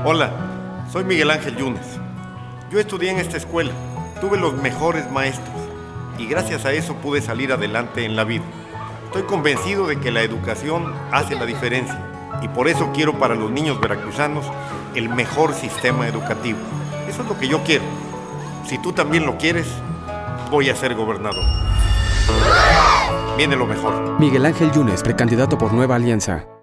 Hola, soy Miguel Ángel Yunes. Yo estudié en esta escuela, tuve los mejores maestros y gracias a eso pude salir adelante en la vida. Estoy convencido de que la educación hace la diferencia y por eso quiero para los niños veracruzanos el mejor sistema educativo. Eso es lo que yo quiero. Si tú también lo quieres, voy a ser gobernador. Viene lo mejor. Miguel Ángel Yunes, precandidato por Nueva Alianza.